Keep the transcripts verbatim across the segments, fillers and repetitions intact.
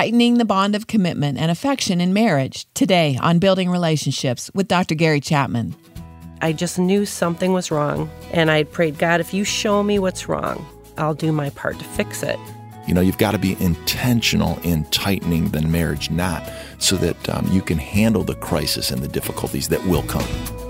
tightening the bond of commitment and affection in marriage, today on Building Relationships with Doctor Gary Chapman. I just knew something was wrong, and I prayed, God, if you show me what's wrong, I'll do my part to fix it. You know, you've got to be intentional in tightening the marriage knot so that um, you can handle the crisis and the difficulties that will come.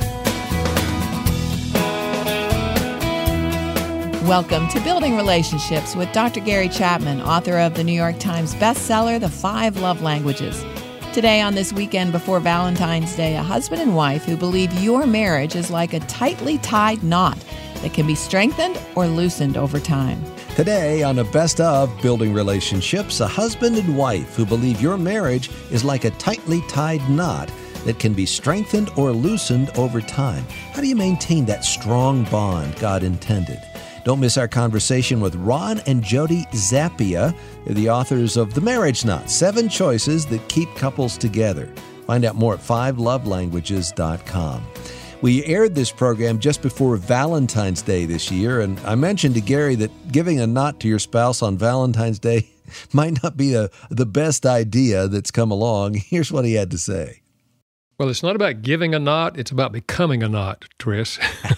Welcome to Building Relationships with Doctor Gary Chapman, author of the New York Times bestseller, The Five Love Languages. Today on this weekend before Valentine's Day, a husband and wife who believe your marriage is like a tightly tied knot that can be strengthened or loosened over time. Today on a Best of Building Relationships, a husband and wife who believe your marriage is like a tightly tied knot that can be strengthened or loosened over time. How do you maintain that strong bond God intended? Don't miss our conversation with Ron and Jody Zappia. They're the authors of The Marriage Knot, Seven Choices That Keep Couples Together. Find out more at five love languages dot com. We aired this program just before Valentine's Day this year, and I mentioned to Gary that giving a knot to your spouse on Valentine's Day might not be a, the best idea that's come along. Here's what he had to say. Well, it's not about giving a knot, it's about becoming a knot, Tris.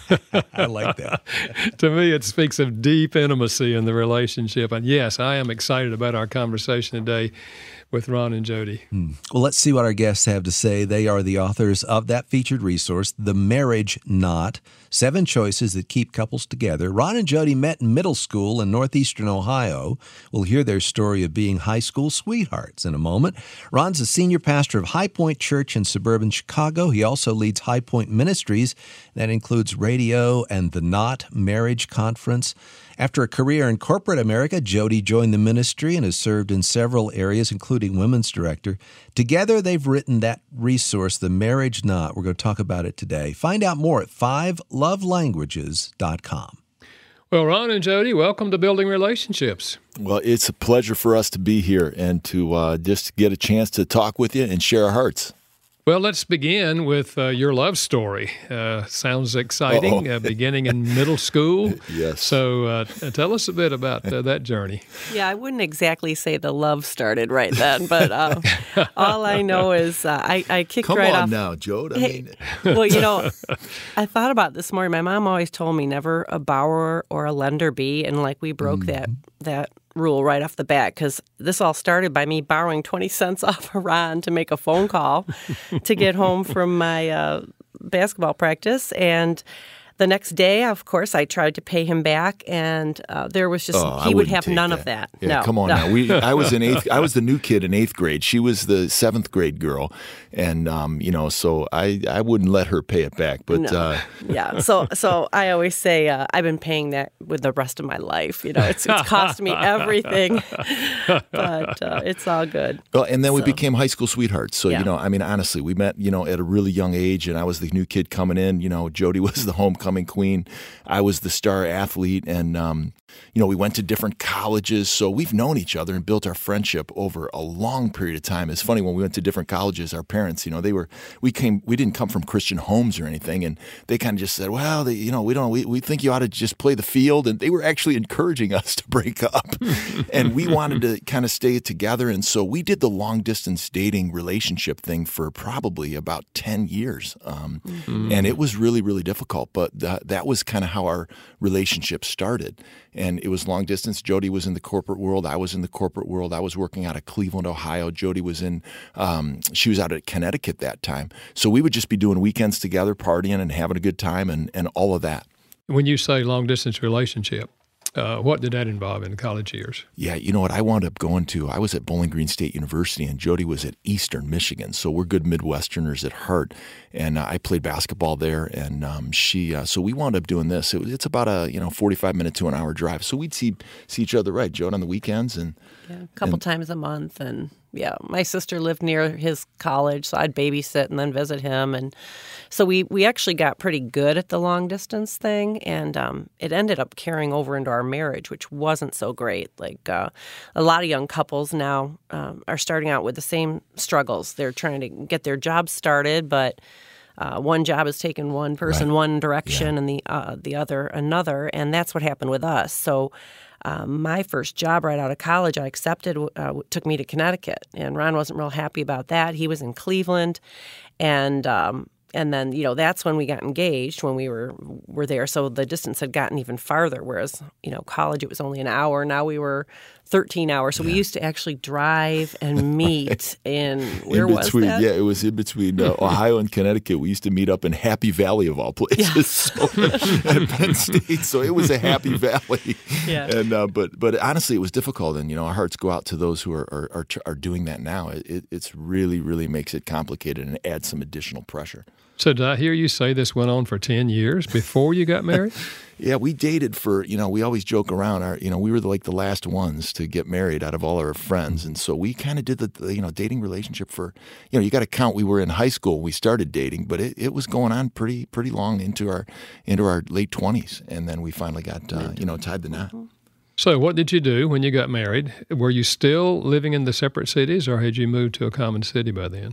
I like that. To me, it speaks of deep intimacy in the relationship. And yes, I am excited about our conversation today with Ron and Jody. Hmm. Well, let's see what our guests have to say. They are the authors of that featured resource, The Marriage Knot, Seven Choices That Keep Couples Together. Ron and Jody met in middle school in northeastern Ohio. We'll hear their story of being high school sweethearts in a moment. Ron's a senior pastor of High Point Church in suburban Chicago. He also leads High Point Ministries. That includes radio and the Knot Marriage Conference. After a career in corporate America, Jody joined the ministry and has served in several areas, including women's director. Together, they've written that resource, The Marriage Knot. We're going to talk about it today. Find out more at five love languages dot com. Well, Ron and Jody, welcome to Building Relationships. Well, it's a pleasure for us to be here and to uh, just get a chance to talk with you and share our hearts. Well, let's begin with uh, your love story. Uh, sounds exciting, uh, beginning in middle school. Yes. So uh, tell us a bit about uh, that journey. Yeah, I wouldn't exactly say the love started right then, but uh, all I know is uh, I, I kicked Come right on off. now, Jode. I Hey, mean, well, you know, I thought about this morning. My mom always told me never a borrower or a lender be, and like we broke mm. that that rule right off the bat, because this all started by me borrowing twenty cents off of Ron to make a phone call to get home from my uh, basketball practice. And the next day, of course, I tried to pay him back, and uh, there was just, oh, he would have none that. of that. Yeah, no, come on no. now. We, I was in eighth. I was the new kid in eighth grade. She was the seventh grade girl, and um, you know, so I, I wouldn't let her pay it back. But no. uh, yeah, so so I always say uh, I've been paying that with the rest of my life. You know, it's it's cost me everything, but uh, it's all good. Well, and then so. we became high school sweethearts. So yeah. you know, I mean, honestly, we met you know at a really young age, and I was the new kid coming in. You know, Jody was the homecoming queen. I was the star athlete, and um, you know, we went to different colleges, so we've known each other and built our friendship over a long period of time. It's funny, when we went to different colleges, our parents, you know, they were we came we didn't come from Christian homes or anything, and they kind of just said, well, they, you know, we don't we, we think you ought to just play the field, and they were actually encouraging us to break up, and we wanted to kind of stay together, and so we did the long distance dating relationship thing for probably about ten years, um, mm-hmm. and it was really really difficult, but that, that was kind of how our relationship started. And it was long distance. Jody was in the corporate world. I was in the corporate world. I was working out of Cleveland, Ohio. Jody was in, um, she was out at Connecticut that time. So we would just be doing weekends together, partying and having a good time and, and all of that. When you say long distance relationship, Uh, what did that involve in the college years? Yeah, you know what? I wound up going to, I was at Bowling Green State University, and Jody was at Eastern Michigan. So we're good Midwesterners at heart. And uh, I played basketball there, and um, she, uh, so we wound up doing this. It, it's about a, you know, forty-five minute to an hour drive. So we'd see see each other, right, Jody, on the weekends. and Yeah, a couple and, times a month. And yeah, my sister lived near his college, so I'd babysit and then visit him. And so we, we actually got pretty good at the long distance thing, and um, it ended up carrying over into our marriage, which wasn't so great. Like uh, a lot of young couples now um, are starting out with the same struggles. They're trying to get their jobs started, but uh, one job is taking one person Right. one direction Yeah. and the uh, the other another, and that's what happened with us. So. Um, my first job right out of college, I accepted, uh, took me to Connecticut, and Ron wasn't real happy about that. He was in Cleveland, and um, and then you know that's when we got engaged when we were were there. So the distance had gotten even farther. Whereas you know college it was only an hour. Now we were thirteen hours. So yeah. we used to actually drive and meet in where in was between, that? Yeah, it was in between uh, Ohio and Connecticut. We used to meet up in Happy Valley of all places, Yes. so, at Penn State. So it was a happy valley. Yeah. And uh, but but honestly, it was difficult, and you know our hearts go out to those who are are are, are doing that now. It, it it's really really makes it complicated and adds some additional pressure. So did I hear you say this went on for ten years before you got married? Yeah, we dated for, you know, we always joke around. Our, you know, we were the, like the last ones to get married out of all our friends. And so we kind of did the, the, you know, dating relationship for, you know, you got to count. We were in high school when we started dating, but it, it was going on pretty pretty long into our into our late twenties. And then we finally got, uh, you know, tied the knot. So what did you do when you got married? Were you still living in the separate cities, or had you moved to a common city by then?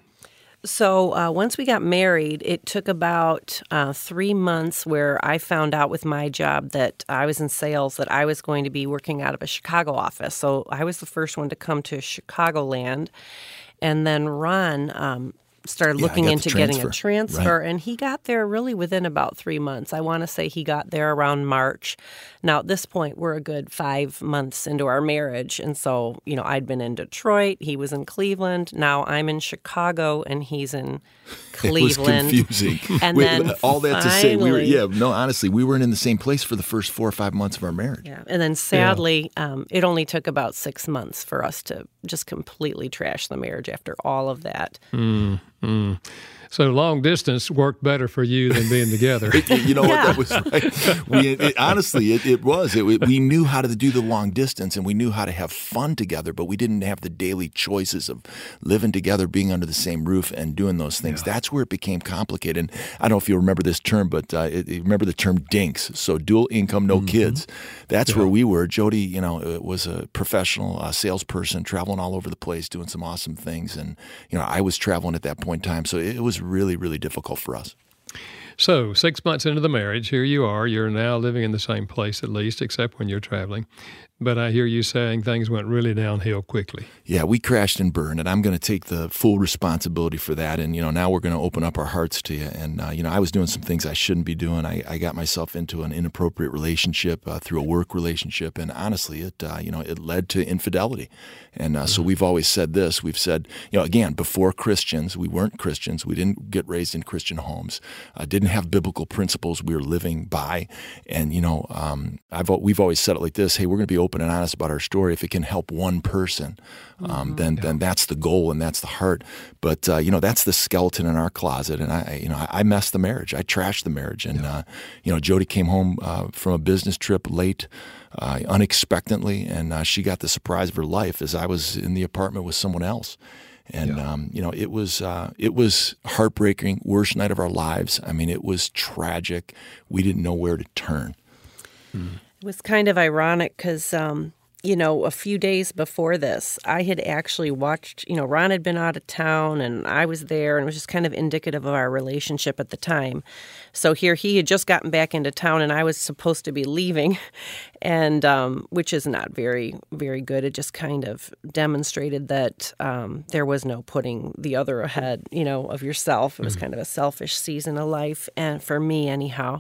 So uh, once we got married, it took about uh, three months where I found out with my job that I was in sales that I was going to be working out of a Chicago office. So I was the first one to come to Chicagoland. And then Ron um, started Yeah, I looking got the into getting a transfer. transfer. Right. And he got there really within about three months. I want to say he got there around March. Now, at this point, we're a good five months into our marriage. And so, you know, I'd been in Detroit. He was in Cleveland. Now I'm in Chicago, and he's in Cleveland. It was confusing. And We- then all that to say, we were, finally- yeah, no, honestly, we weren't in the same place for the first four or five months of our marriage. Yeah. And then sadly, um, it only took about six months for us to just completely trash the marriage after all of that. Mm, mm. So long distance worked better for you than being together. You know what? That was right. We, it, honestly, it, it was. It, we knew how to do the long distance, and we knew how to have fun together, but we didn't have the daily choices of living together, being under the same roof, and doing those things. Yeah. That's where it became complicated. And I don't know if you remember this term, but uh, it, you remember the term DINKS, so dual income, no mm-hmm. kids. That's yeah. where we were. Jody, you know, was a professional uh, salesperson, traveling all over the place, doing some awesome things. And, you know, I was traveling at that point in time, so it was really, really difficult for us. So six months into the marriage, here you are. You're now living in the same place, at least, except when you're traveling. But I hear you saying things went really downhill quickly. Yeah, we crashed and burned, and I'm going to take the full responsibility for that. And, you know, now we're going to open up our hearts to you. And, uh, you know, I was doing some things I shouldn't be doing. I, I got myself into an inappropriate relationship uh, through a work relationship. And honestly, it, uh, you know, it led to infidelity. And uh, mm-hmm. so we've always said this. We've said, you know, again, before Christians, we weren't Christians. We didn't get raised in Christian homes, uh, didn't have biblical principles we were living by. And, you know, um, I've we've always said it like this. Hey, we're going to be open and honest about our story. If it can help one person, um, mm-hmm. then yeah. then that's the goal and that's the heart. But uh, you know, that's the skeleton in our closet. And I, you know, I, I messed the marriage. I trashed the marriage. And yeah. uh, you know, Jody came home uh, from a business trip late, uh, unexpectedly, and uh, she got the surprise of her life as I was in the apartment with someone else. And yeah. um, you know, it was uh, it was heartbreaking, worst night of our lives. I mean, it was tragic. We didn't know where to turn. Mm. It was kind of ironic because, um, you know, a few days before this, I had actually watched, you know, Ron had been out of town and I was there, and it was just kind of indicative of our relationship at the time. So here he had just gotten back into town and I was supposed to be leaving, and um, which is not very, very good. It just kind of demonstrated that um, there was no putting the other ahead, you know, of yourself. It was mm-hmm. kind of a selfish season of life, and for me anyhow.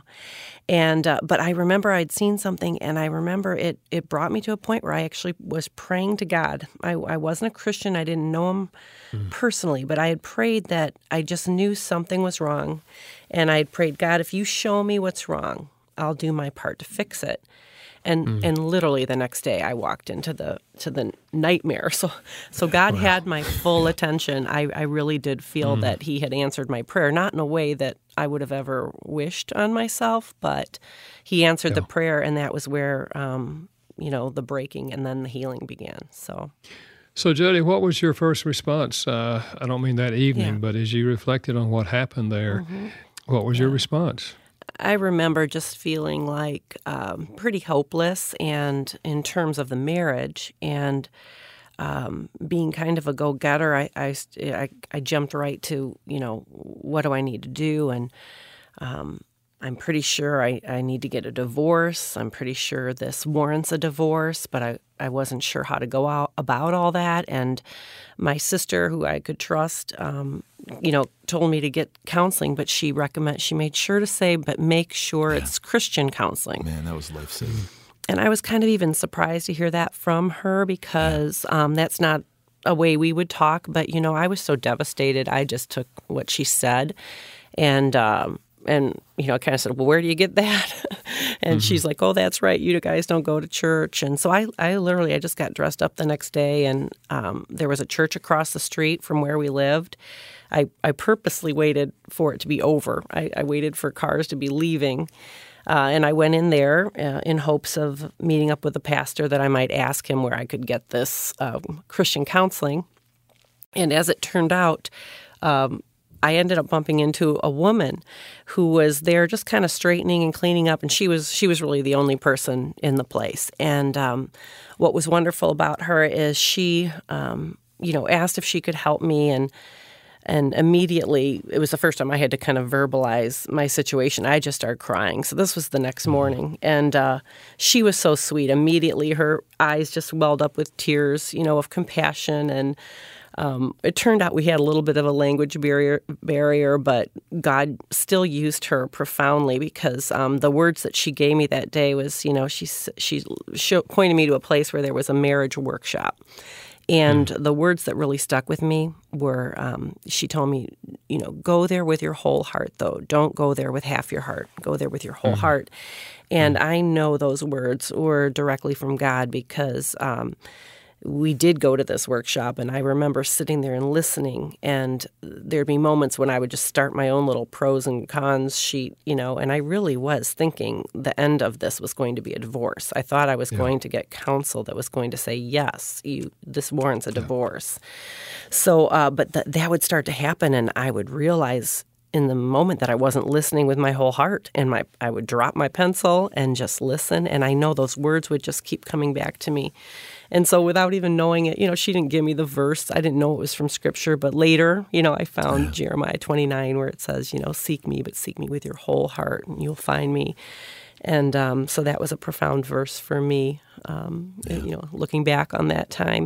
And uh, but I remember I'd seen something, and I remember it it brought me to a point where I actually was praying to God. I, I wasn't a Christian. I didn't know him mm. personally, but I had prayed that I just knew something was wrong. And I had prayed, God, if you show me what's wrong, I'll do my part to fix it. And mm. and literally the next day I walked into the to the nightmare. So so God wow. had my full attention. I, I really did feel mm. that he had answered my prayer, not in a way that I would have ever wished on myself, but he answered yeah. the prayer, and that was where um, you know, the breaking and then the healing began. So So Jody, what was your first response? Uh, I don't mean that evening, yeah. but as you reflected on what happened there, mm-hmm. what was yeah. your response? I remember just feeling like um, pretty hopeless, and in terms of the marriage, and um, being kind of a go-getter, I, I, I, I jumped right to, you know, what do I need to do? And um, I'm pretty sure I, I need to get a divorce. I'm pretty sure this warrants a divorce, but I, I wasn't sure how to go out about all that. And my sister, who I could trust, um, you know, told me to get counseling, but she recommend she made sure to say, but make sure yeah. it's Christian counseling. Man, that was life-saving. And I was kind of even surprised to hear that from her because um, that's not a way we would talk. But, you know, I was so devastated. I just took what she said and, um, and you know, kind of said, well, where do you get that? and mm-hmm. she's like, oh, that's right. You guys don't go to church. And so I, I literally, I just got dressed up the next day. And um, there was a church across the street from where we lived. I, I purposely waited for it to be over. I, I waited for cars to be leaving. Uh, and I went in there uh, in hopes of meeting up with a pastor that I might ask him where I could get this um, Christian counseling. And as it turned out, um, I ended up bumping into a woman who was there just kind of straightening and cleaning up. And she was she was really the only person in the place. And um, what was wonderful about her is she, um, you know, asked if she could help me. And And immediately, it was the first time I had to kind of verbalize my situation. I just started crying. So this was the next morning. And uh, she was so sweet. Immediately, her eyes just welled up with tears, you know, of compassion. And um, it turned out we had a little bit of a language barrier, barrier but God still used her profoundly because um, the words that she gave me that day was, you know, she, she show, pointed me to a place where there was a marriage workshop. And mm. the words that really stuck with me were, um, she told me, you know, go there with your whole heart, though. Don't go there with half your heart. Go there with your whole mm. heart. And mm. I know those words were directly from God because um, we did go to this workshop, and I remember sitting there and listening, and there'd be moments when I would just start my own little pros and cons sheet, you know, and I really was thinking the end of this was going to be a divorce. I thought I was yeah. going to get counsel that was going to say, yes, you, this warrants a yeah. divorce. So, uh, but th- that would start to happen, and I would realize in the moment that I wasn't listening with my whole heart, and my I would drop my pencil and just listen, and I know those words would just keep coming back to me. And so without even knowing it, you know, she didn't give me the verse. I didn't know it was from Scripture. But later, you know, I found yeah. Jeremiah twenty-nine where it says, you know, seek me, but seek me with your whole heart, and you'll find me. And um, so that was a profound verse for me, um, yeah. you know, looking back on that time.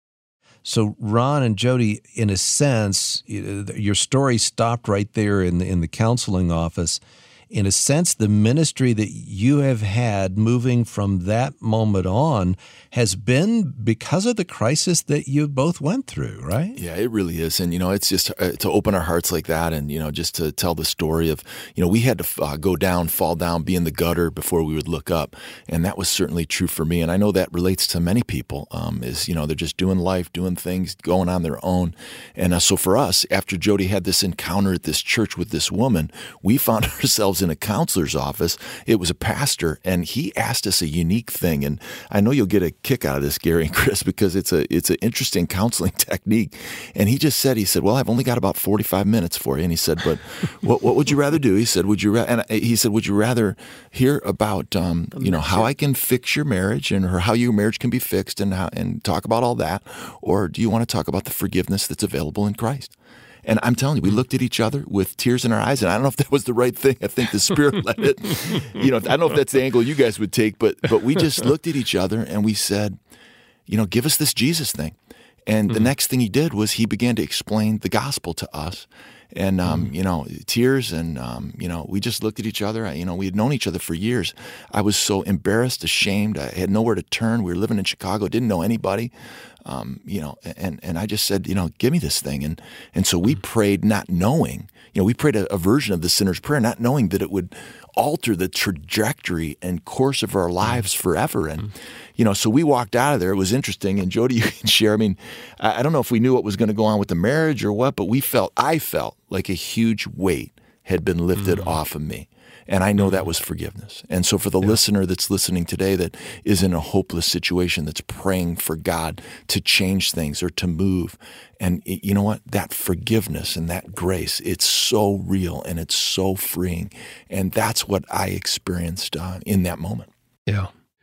So Ron and Jody, in a sense, your story stopped right there in the, in the counseling office. In a sense, the ministry that you have had moving from that moment on has been because of the crisis that you both went through, right? Yeah, it really is. And, you know, it's just uh, to open our hearts like that and, you know, just to tell the story of, you know, we had to uh, go down, fall down, be in the gutter before we would look up. And that was certainly true for me. And I know that relates to many people um, is, you know, they're just doing life, doing things, going on their own. And uh, so for us, after Jody had this encounter at this church with this woman, we found ourselves in a counselor's office. It was a pastor, and he asked us a unique thing. And I know you'll get a kick out of this, Gary and Chris, because it's a it's an interesting counseling technique. And he just said, he said, well, I've only got about forty-five minutes for you. And he said, but what what would you rather do? He said, would you ra-? and he said, would you rather hear about um, you know how I can fix your marriage and or how your marriage can be fixed and how, and talk about all that, or do you want to talk about the forgiveness that's available in Christ? And I'm telling you, we looked at each other with tears in our eyes, and I don't know if that was the right thing. I think the Spirit led it. You know, I don't know if that's the angle you guys would take, but but we just looked at each other and we said, you know, give us this Jesus thing. And mm-hmm. the next thing he did was he began to explain the gospel to us. And, um, mm-hmm. you know, tears and, um, you know, we just looked at each other. You know, we had known each other for years. I was so embarrassed, ashamed. I had nowhere to turn. We were living in Chicago, didn't know anybody. Um, you know, and, and I just said, you know, give me this thing. And and so we prayed not knowing, you know, we prayed a, a version of the sinner's prayer, not knowing that it would alter the trajectory and course of our lives forever. And, you know, so we walked out of there. It was interesting. And Jody, you can share. I mean, I, I don't know if we knew what was going to go on with the marriage or what, but we felt, I felt like a huge weight had been lifted mm-hmm. off of me. And I know that was forgiveness. And so for the yeah. listener that's listening today that is in a hopeless situation, that's praying for God to change things or to move, and it, you know what? That forgiveness and that grace, it's so real and it's so freeing. And that's what I experienced uh, in that moment. Yeah.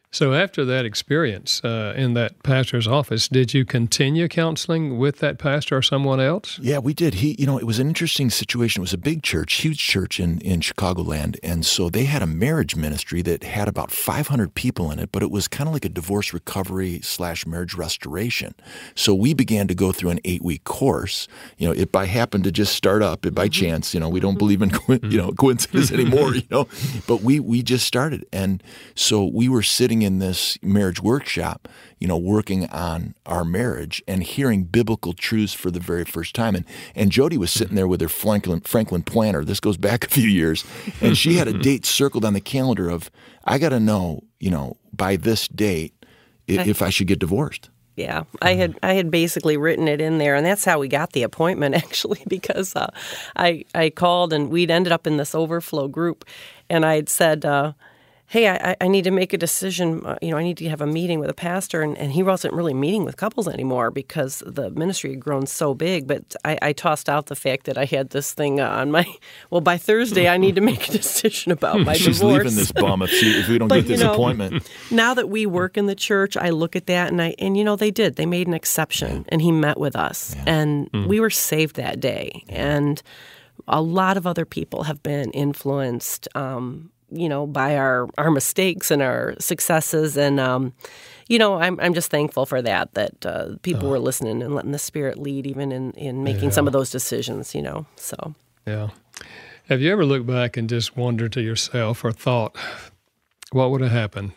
So after that experience uh, in that pastor's office, did you continue counseling with that pastor or someone else? Yeah, we did. He, you know, it was an interesting situation. It was a big church, huge church in, in Chicagoland. And so they had a marriage ministry that had about five hundred people in it, but it was kind of like a divorce recovery slash marriage restoration. So we began to go through an eight-week course. You know, it by happened to just start up, it by chance. You know, we don't believe in, you know, coincidence anymore, you know. But we, we just started. And so we were sitting in this marriage workshop, you know, working on our marriage and hearing biblical truths for the very first time. And and Jody was sitting there with her Franklin, Franklin planner. This goes back a few years. And she had a date circled on the calendar of, I got to know, you know, by this date if I should get divorced. Yeah, I had I had basically written it in there, and that's how we got the appointment, actually, because uh, I I called, and we'd ended up in this overflow group, and I'd said, uh, hey, I, I need to make a decision, uh, you know, I need to have a meeting with a pastor, and, and he wasn't really meeting with couples anymore because the ministry had grown so big, but I, I tossed out the fact that I had this thing uh, on my, well, by Thursday, I need to make a decision about my She's divorce. leaving this bum if, she, if we don't But, get this you know, appointment. Now that we work in the church, I look at that, and I and you know, they did. They made an exception, yeah. and he met with us, yeah. and mm. we were saved that day. Yeah. And a lot of other people have been influenced um you know, by our, our mistakes and our successes. And, um, you know, I'm I'm just thankful for that, that uh, people oh. were listening and letting the Spirit lead even in, in making yeah. some of those decisions, you know, so. Yeah. Have you ever looked back and just wondered to yourself or thought, what would have happened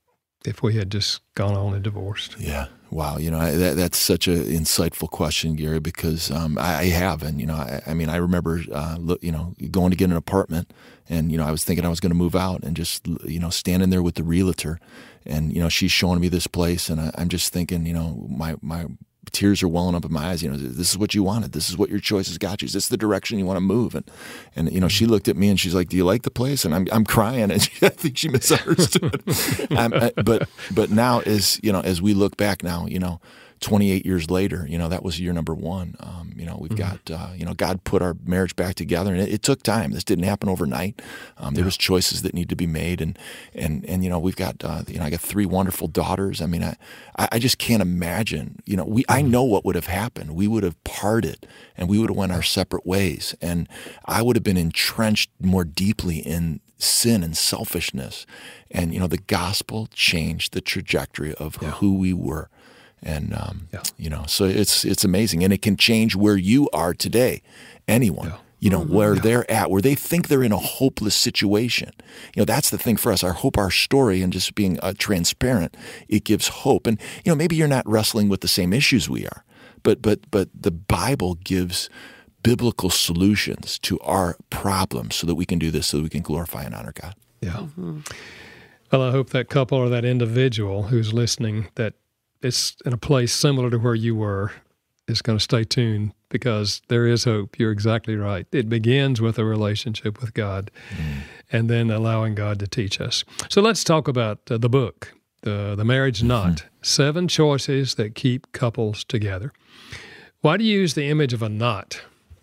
if we had just gone on and divorced? Yeah. Wow. You know, I, that, that's such an insightful question, Gary, because um, I, I have. And, you know, I, I mean, I remember, uh, look, you know, going to get an apartment and, you know, I was thinking I was going to move out and just, you know, standing there with the realtor and, you know, she's showing me this place and I, I'm just thinking, you know, my, my tears are welling up in my eyes. You know, this is what you wanted. This is what your choices got you. Is this the direction you want to move? And, and you know, she looked at me and she's like, do you like the place? And I'm I'm crying. And she, I think she misunderstood. I, but but now as, you know, as we look back now, you know, twenty-eight years later, you know, that was year number one. Um, you know, we've mm-hmm. got, uh, you know, God put our marriage back together, and it, it took time. This didn't happen overnight. Um, there yeah. was choices that need to be made, and and and you know, we've got, uh, you know, I got three wonderful daughters. I mean, I I just can't imagine. You know, we I know what would have happened. We would have parted, and we would have went our separate ways, and I would have been entrenched more deeply in sin and selfishness, and you know, the gospel changed the trajectory of yeah. who we were. And, um, yeah. you know, so it's it's amazing. And it can change where you are today, anyone, yeah. you know, mm-hmm. where yeah. they're at, where they think they're in a hopeless situation. You know, that's the thing for us. Our hope, our story, and just being uh, transparent, it gives hope. And, you know, maybe you're not wrestling with the same issues we are, but but but the Bible gives biblical solutions to our problems so that we can do this, so that we can glorify and honor God. Yeah. Mm-hmm. Well, I hope that couple or that individual who's listening, that it's in a place similar to where you were, is going to stay tuned, because there is hope. You're exactly right. It begins with a relationship with God mm. and then allowing God to teach us. So let's talk about uh, the book, the, the Marriage Knot, mm-hmm. Seven Choices That Keep Couples Together. Why do you use the image of a knot?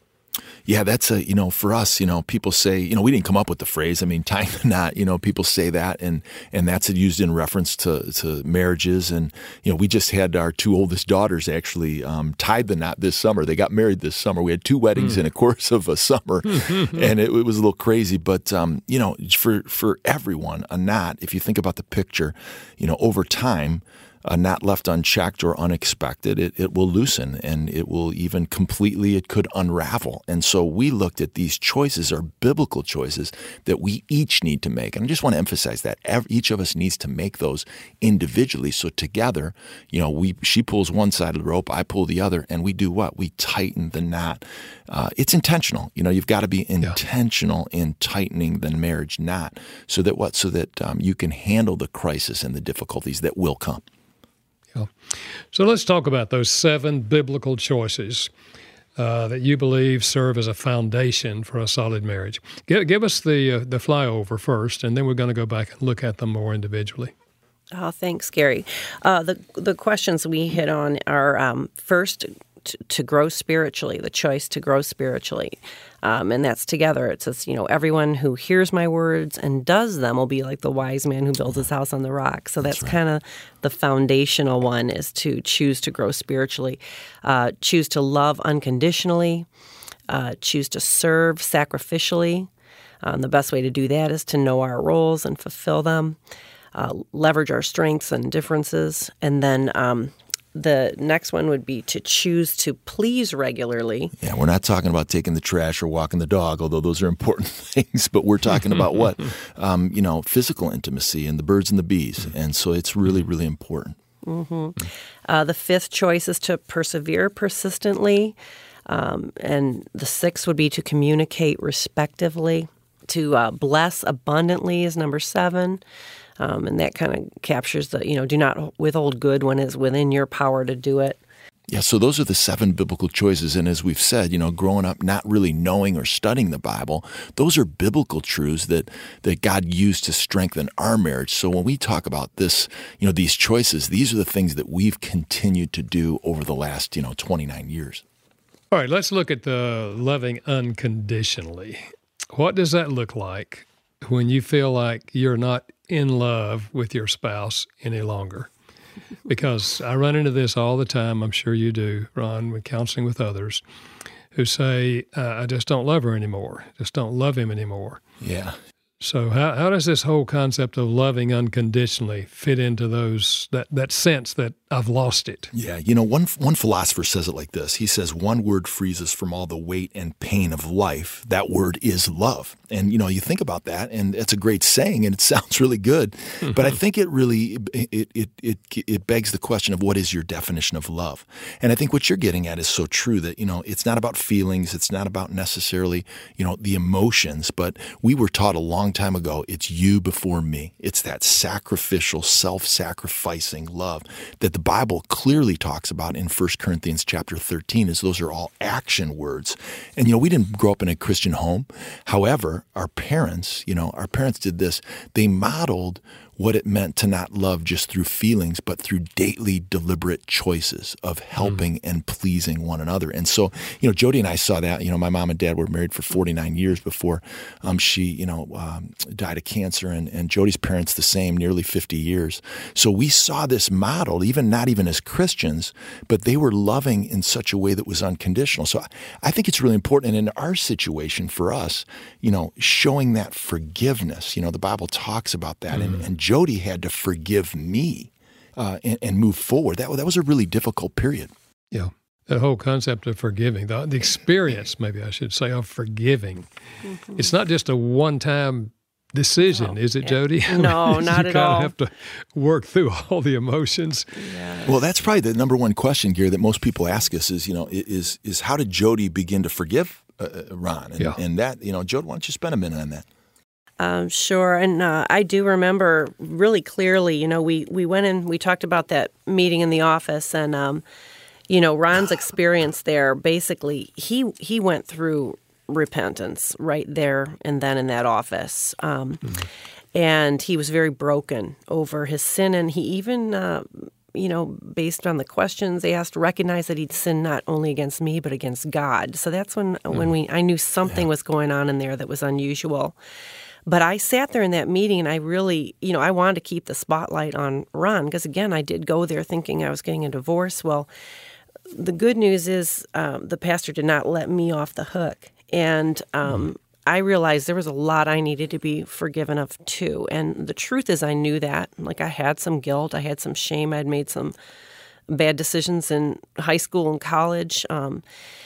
Yeah, that's a, you know, for us, you know, people say, you know, we didn't come up with the phrase. I mean, tying the knot, you know, people say that, and and that's used in reference to, to marriages. And, you know, we just had our two oldest daughters actually um, tied the knot this summer. They got married this summer. We had two weddings mm. in a course of a summer, and it, it was a little crazy. But, um, you know, for, for everyone, a knot, if you think about the picture, you know, over time, Uh, not left unchecked or unexpected, it, it will loosen, and it will even completely, it could unravel. And so we looked at these choices, are biblical choices that we each need to make. And I just want to emphasize that Every, each of us needs to make those individually. So together, you know, we she pulls one side of the rope, I pull the other, and we do what? We tighten the knot. Uh, it's intentional. You know, you've got to be intentional yeah. in tightening the marriage knot, so that what? So that um, you can handle the crisis and the difficulties that will come. Yeah. So let's talk about those seven biblical choices uh, that you believe serve as a foundation for a solid marriage. Give, give us the uh, the flyover first, and then we're going to go back and look at them more individually. Oh, thanks, Gary. Uh, the the questions we hit on are um, first, to, to grow spiritually, the choice to grow spiritually. Um, and that's together. It says, you know, everyone who hears my words and does them will be like the wise man who builds his house on the rock. So that's, that's right. kind of the foundational one, is to choose to grow spiritually, uh, choose to love unconditionally, uh, choose to serve sacrificially. Um, the best way to do that is to know our roles and fulfill them, uh, leverage our strengths and differences, and then um, the next one would be to choose to please regularly. Yeah, we're not talking about taking the trash or walking the dog, although those are important things, but we're talking about what? Um, you know, physical intimacy and the birds and the bees. And so it's really, really important. Mm-hmm. Uh, the fifth choice is to persevere persistently. Um, and the sixth would be to communicate respectively. To uh, bless abundantly is number seven. Um, and that kind of captures the, you know, do not withhold good when it's within your power to do it. Yeah, so those are the seven biblical choices. And as we've said, you know, growing up not really knowing or studying the Bible, those are biblical truths that, that God used to strengthen our marriage. So when we talk about this, you know, these choices, these are the things that we've continued to do over the last, you know, twenty-nine years. All right, let's look at the loving unconditionally. What does that look like when you feel like you're not in love with your spouse any longer? Because I run into this all the time. I'm sure you do, Ron, when counseling with others who say, uh, I just don't love her anymore. Just don't love him anymore. Yeah. So how how does this whole concept of loving unconditionally fit into those that, that sense that I've lost it? Yeah, you know, one one philosopher says it like this. He says, one word frees us from all the weight and pain of life. That word is love. And, you know, you think about that, and it's a great saying, and it sounds really good. But I think it really, it, it, it, it begs the question of what is your definition of love? And I think what you're getting at is so true that, you know, it's not about feelings. It's not about necessarily, you know, the emotions. But we were taught a long time ago, it's you before me. It's that sacrificial, self-sacrificing love that the Bible clearly talks about in First Corinthians chapter thirteen, as those are all action words. And, you know, we didn't grow up in a Christian home. However, our parents, you know, our parents did this. They modeled what it meant to not love just through feelings, but through daily, deliberate choices of helping mm. and pleasing one another. And so, you know, Jody and I saw that. You know, my mom and dad were married for forty-nine years before um, she, you know, um, died of cancer, and, and Jody's parents the same, nearly fifty years. So we saw this modeled, even not even as Christians, but they were loving in such a way that was unconditional. So I think it's really important. And in our situation for us, you know, showing that forgiveness, you know, the Bible talks about that. Mm. And, and Jody had to forgive me uh, and, and move forward. That, that was a really difficult period. Yeah. That whole concept of forgiving, the, the experience, maybe I should say, of forgiving. Mm-hmm. It's not just a one-time decision, no. is it, Jody? No, not at all. You kind of have to work through all the emotions. Yes. Well, that's probably the number one question, Gary, that most people ask us is, you know, is is how did Jody begin to forgive uh, Ron? And, yeah. and that, you know, Jody, why don't you spend a minute on that? Um, sure. And uh, I do remember really clearly, you know, we, we went in, we talked about that meeting in the office, and, um, you know, Ron's experience there, basically, he he went through repentance right there and then in that office. Um, mm-hmm. And he was very broken over his sin. And he even, uh, you know, based on the questions they asked, recognized that he'd sinned not only against me, but against God. So that's when, mm-hmm. when we I knew something yeah. was going on in there that was unusual. But I sat there in that meeting, and I really, you know, I wanted to keep the spotlight on Ron because, again, I did go there thinking I was getting a divorce. Well, the good news is um, the pastor did not let me off the hook. And um, mm. I realized there was a lot I needed to be forgiven of, too. And the truth is I knew that. Like, I had some guilt. I had some shame. I'd made some bad decisions in high school and college. Um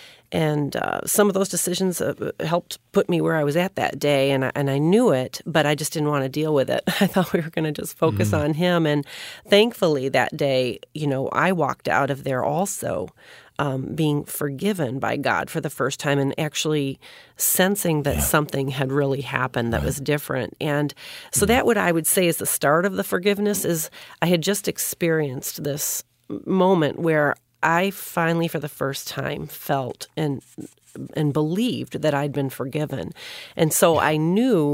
And uh, some of those decisions uh, helped put me where I was at that day, and I, and I knew it, but I just didn't want to deal with it. I thought we were going to just focus mm-hmm. on him, and thankfully that day, you know, I walked out of there also um, being forgiven by God for the first time and actually sensing that yeah. something had really happened that right. was different. And so mm-hmm. that what I would say is the start of the forgiveness is I had just experienced this moment where I finally, for the first time, felt and and believed that I'd been forgiven. And so I knew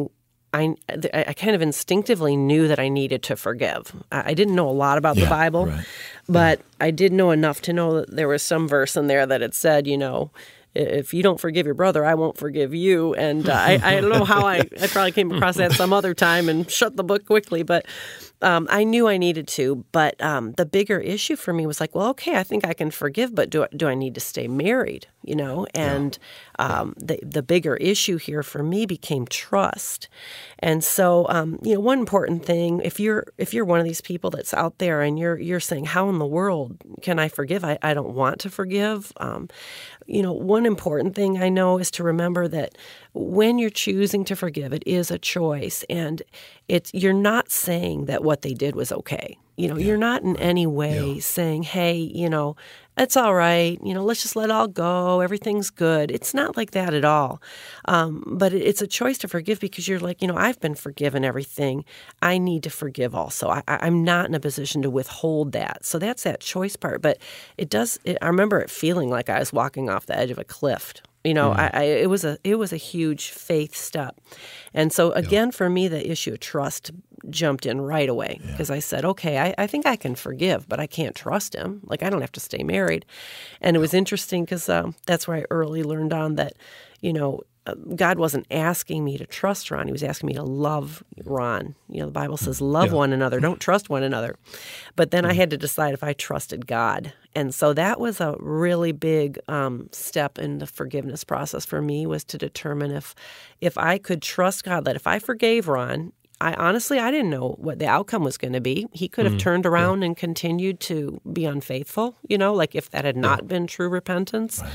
I, I kind of instinctively knew that I needed to forgive. I didn't know a lot about Yeah, the Bible, right. but yeah. I did know enough to know that there was some verse in there that had said, you know, if you don't forgive your brother, I won't forgive you. And uh, I, I don't know how I, I probably came across that some other time and shut the book quickly, but um, I knew I needed to. But um, the bigger issue for me was like, well, okay, I think I can forgive, but do I, do I need to stay married? You know, and um, the the bigger issue here for me became trust. And so, um, you know, one important thing, if you're if you're one of these people that's out there and you're you're saying, how in the world can I forgive? I, I don't want to forgive. Um, you know, one important thing I know is to remember that when you're choosing to forgive, it is a choice, and it's you're not saying that what they did was okay. You know, yeah. you're not in any way yeah. saying, hey, you know, it's all right. You know, let's just let it all go. Everything's good. It's not like that at all. Um, but it's a choice to forgive because you're like, you know, I've been forgiven everything. I need to forgive also. I, I'm not in a position to withhold that. So that's that choice part. But it does, it, I remember it feeling like I was walking off the edge of a cliff. You know, mm. I, I, it was a it was a huge faith step. And so, again, yeah. for me, the issue of trust jumped in right away because yeah. I said, okay, I, I think I can forgive, but I can't trust him. Like, I don't have to stay married. And it was interesting because um, that's where I early learned on that, you know, God wasn't asking me to trust Ron. He was asking me to love Ron. You know, the Bible says, love yeah. one another. Don't trust one another. But then mm. I had to decide if I trusted God. And so that was a really big um, step in the forgiveness process for me, was to determine if if I could trust God, that if I forgave Ron, I honestly, I didn't know what the outcome was going to be. He could have mm. turned around yeah. and continued to be unfaithful, you know, like if that had not yeah. been true repentance. Right.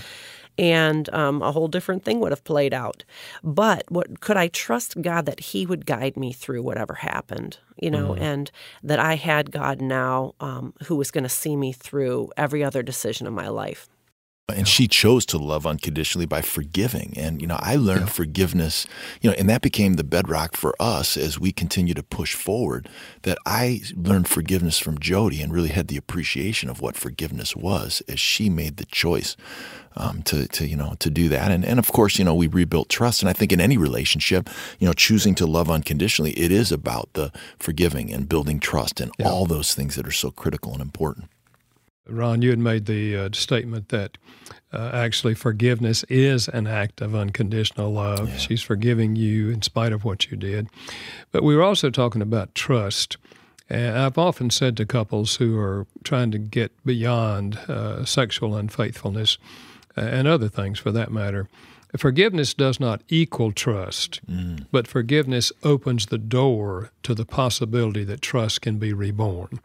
And um, a whole different thing would have played out. But what could I trust God that he would guide me through whatever happened, you know, mm. and that I had God now um, who was going to see me through every other decision of my life. And she chose to love unconditionally by forgiving. And, you know, I learned yeah. forgiveness, you know, and that became the bedrock for us as we continue to push forward, that I learned forgiveness from Jody and really had the appreciation of what forgiveness was as she made the choice um, to, to, you know, to do that. And, and of course, you know, we rebuilt trust. And I think in any relationship, you know, choosing to love unconditionally, it is about the forgiving and building trust and yeah. all those things that are so critical and important. Ron, you had made the uh, statement that uh, actually forgiveness is an act of unconditional love. Yeah. She's forgiving you in spite of what you did. But we were also talking about trust. And I've often said to couples who are trying to get beyond uh, sexual unfaithfulness uh, and other things for that matter, forgiveness does not equal trust, mm. but forgiveness opens the door to the possibility that trust can be reborn.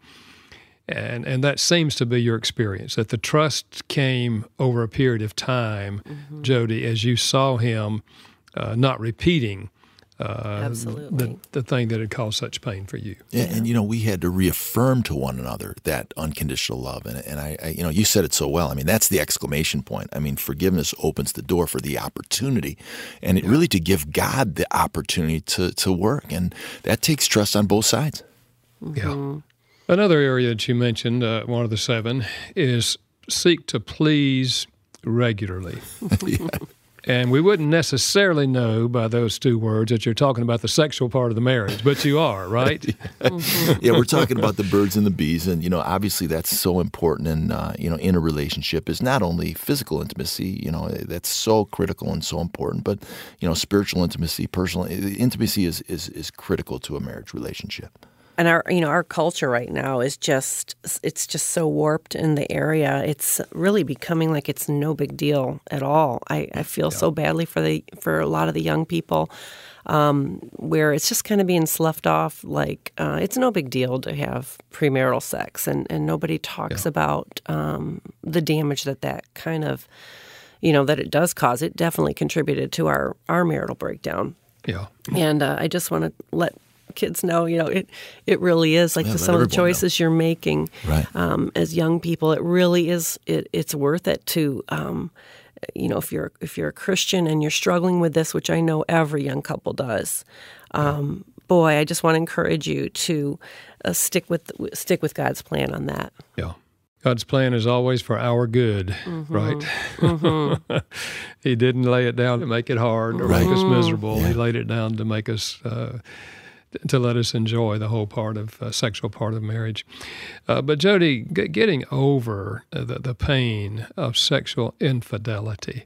And and that seems to be your experience, that the trust came over a period of time, mm-hmm. Jody, as you saw him uh, not repeating uh, the, the thing that had caused such pain for you. Yeah, and, you know, we had to reaffirm to one another that unconditional love. And, and I, I, you know, you said it so well. I mean, that's the exclamation point. I mean, forgiveness opens the door for the opportunity, and it really to give God the opportunity to, to work. And that takes trust on both sides. Mm-hmm. Yeah. Another area that you mentioned, uh, one of the seven, is seek to please regularly. yeah. And we wouldn't necessarily know by those two words that you're talking about the sexual part of the marriage, but you are, right? yeah. yeah, we're talking about the birds and the bees, and you know, obviously that's so important. In uh, you know, in a relationship, is not only physical intimacy. You know, that's so critical and so important, but you know, spiritual intimacy, personal intimacy is is is critical to a marriage relationship. And our, you know, our culture right now is just, it's just so warped in the area. It's really becoming like it's no big deal at all. I, I feel yeah. so badly for the for a lot of the young people, um, where it's just kind of being sloughed off like uh, it's no big deal to have premarital sex, and, and nobody talks yeah. about um, the damage that that kind of, you know, that it does cause. It definitely contributed to our, our marital breakdown. Yeah. And uh, I just want to let kids know, you know, it it really is like yeah, the, some of the choices know. You're making right. um, as young people. It really is. It, it's worth it to, um, you know, if you're if you're a Christian and you're struggling with this, which I know every young couple does. Um, yeah. Boy, I just want to encourage you to uh, stick with stick with God's plan on that. Yeah. God's plan is always for our good, mm-hmm. right? Mm-hmm. He didn't lay it down to make it hard or right. make us miserable. Yeah. He laid it down to make us, uh, to let us enjoy the whole part of, uh, sexual part of marriage. Uh, but Jody, g- getting over the, the pain of sexual infidelity,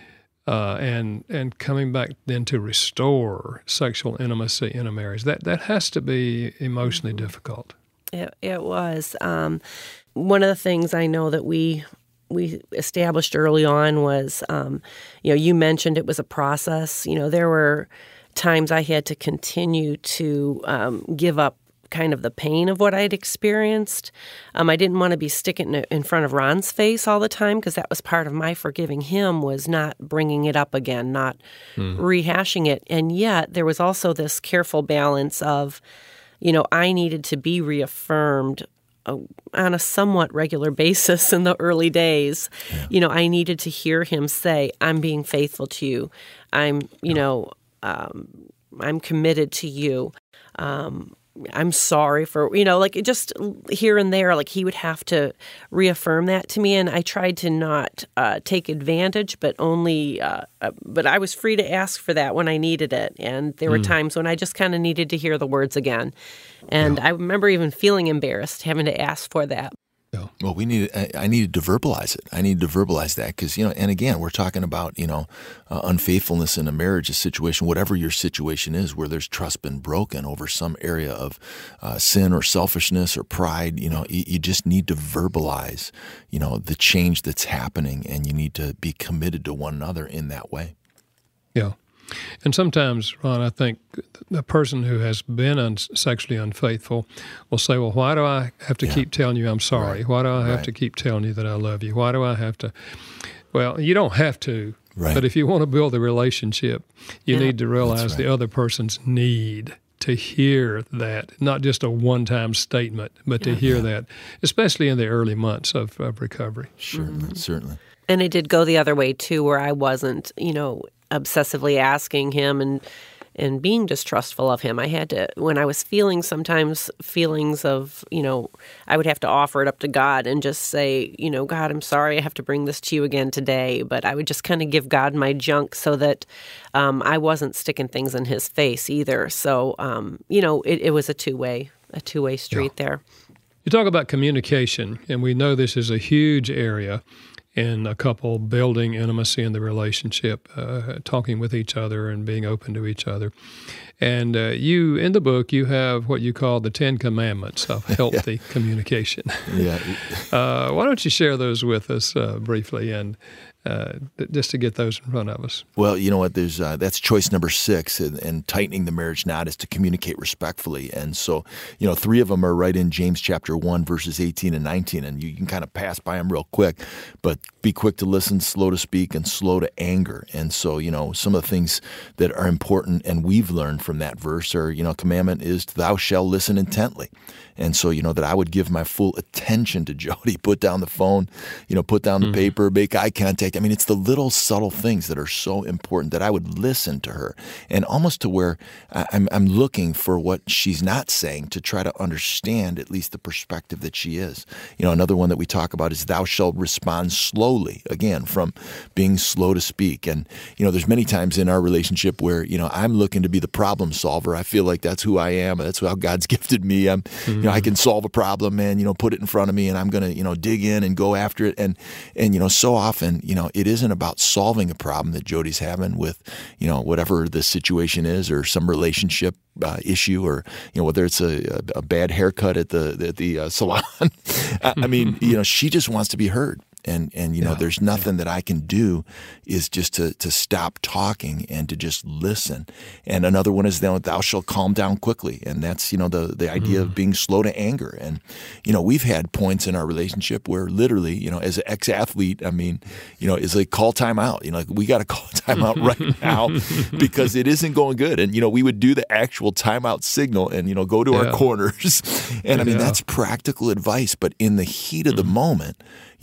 Uh, and and coming back then to restore sexual intimacy in a marriage, that, that has to be emotionally mm-hmm. difficult. It, it was. Um, one of the things I know that we we established early on was, um, you know, you mentioned it was a process. You know, there were times I had to continue to um, give up kind of the pain of what I had experienced. Um, I didn't want to be sticking it in front of Ron's face all the time, because that was part of my forgiving him, was not bringing it up again, not mm. rehashing it. And yet there was also this careful balance of, you know, I needed to be reaffirmed uh, on a somewhat regular basis in the early days. Yeah. You know, I needed to hear him say, I'm being faithful to you. I'm, you yeah. know, um, I'm committed to you. Um, I'm sorry for, you know, like it just here and there, like he would have to reaffirm that to me. And I tried to not uh, take advantage, but only, uh, uh, but I was free to ask for that when I needed it. And there were mm. times when I just kind of needed to hear the words again. And yeah. I remember even feeling embarrassed having to ask for that. Yeah. Well, we needed. I, I needed to verbalize it. I needed to verbalize that because, you know, and again, we're talking about, you know, uh, unfaithfulness in a marriage, a situation, whatever your situation is, where there's trust been broken over some area of uh, sin or selfishness or pride. You know, you, you just need to verbalize, you know, the change that's happening, and you need to be committed to one another in that way. Yeah. And sometimes, Ron, I think the person who has been un- sexually unfaithful will say, well, why do I have to yeah. keep telling you I'm sorry? Right. Why do I have right. to keep telling you that I love you? Why do I have to? Well, you don't have to. Right. But if you want to build a relationship, you yeah. need to realize right. the other person's need to hear that, not just a one-time statement, but yeah. to hear yeah. that, especially in the early months of, of recovery. Sure, mm-hmm. certainly. And it did go the other way, too, where I wasn't, you know, obsessively asking him and and being distrustful of him. I had to, when I was feeling sometimes feelings of, you know, I would have to offer it up to God and just say, you know, God, I'm sorry, I have to bring this to you again today. But I would just kind of give God my junk so that um, I wasn't sticking things in his face either. So, um, you know, it, it was a two-way, a two-way street yeah. there. You talk about communication, and we know this is a huge area in a couple building intimacy in the relationship, uh, talking with each other and being open to each other. And uh, you, in the book, you have what you call the Ten Commandments of healthy yeah. communication. Yeah. uh, why don't you share those with us uh, briefly, and uh, just to get those in front of us? Well, you know what? There's uh, that's choice number six, and, and tightening the marriage knot is to communicate respectfully. And so, you know, three of them are right in James chapter one, verses eighteen and nineteen, and you, you can kind of pass by them real quick. But be quick to listen, slow to speak, and slow to anger. And so, you know, some of the things that are important, and we've learned from that verse, are, you know, commandment is, thou shalt listen intently. And so, you know, that I would give my full attention to Jody, put down the phone, you know, put down the mm-hmm. paper, make eye contact. I mean, it's the little subtle things that are so important that I would listen to her, and almost to where I'm, I'm looking for what she's not saying to try to understand at least the perspective that she is. You know, another one that we talk about is thou shalt respond slowly, again, from being slow to speak. And, you know, there's many times in our relationship where, you know, I'm looking to be the problem solver. I feel like that's who I am. That's how God's gifted me. I'm, mm-hmm. You know, I can solve a problem, and, you know, put it in front of me, and I'm going to, you know, dig in and go after it. And, and, you know, so often, you know, it isn't about solving a problem that Jody's having with, you know, whatever the situation is, or some relationship uh, issue, or, you know, whether it's a, a, a bad haircut at the, at the uh, salon. I, I mean, you know, she just wants to be heard. And, and you know, yeah. there's nothing that I can do is just to, to stop talking and to just listen. And another one is, thou shalt calm down quickly. And that's, you know, the, the idea mm. of being slow to anger. And, you know, we've had points in our relationship where literally, you know, as an ex-athlete, I mean, you know, it's like, call timeout. You know, like, we got to call timeout right now because it isn't going good. And, you know, we would do the actual timeout signal and, you know, go to yeah. our corners. And I mean, yeah. that's practical advice. But in the heat of the moment, you know, if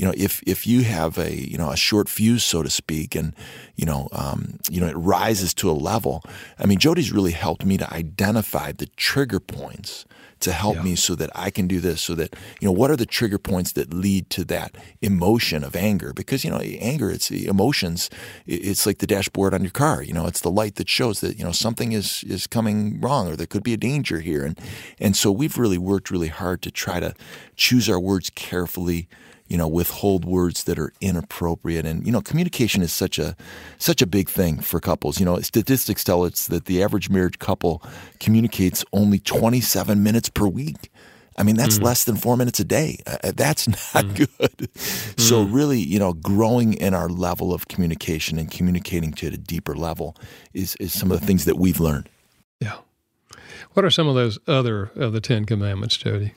if you have a, you know, a short fuse, so to speak, and, you know, um, you know, it rises to a level. I mean, Jody's really helped me to identify the trigger points to help yeah. me so that I can do this, so that, you know, what are the trigger points that lead to that emotion of anger? Because, you know, anger, it's the emotions, it's like the dashboard on your car. You know, it's the light that shows that, you know, something is, is coming wrong, or there could be a danger here. And, and so we've really worked really hard to try to choose our words carefully, you know, withhold words that are inappropriate. And, you know, communication is such a such a big thing for couples. You know, statistics tell us that the average marriage couple communicates only twenty-seven minutes per week. I mean, that's mm. less than four minutes a day. Uh, that's not mm. good. Mm. So really, you know, growing in our level of communication and communicating to a deeper level is, is some of the things that we've learned. Yeah. What are some of those other of the Ten Commandments, Jody?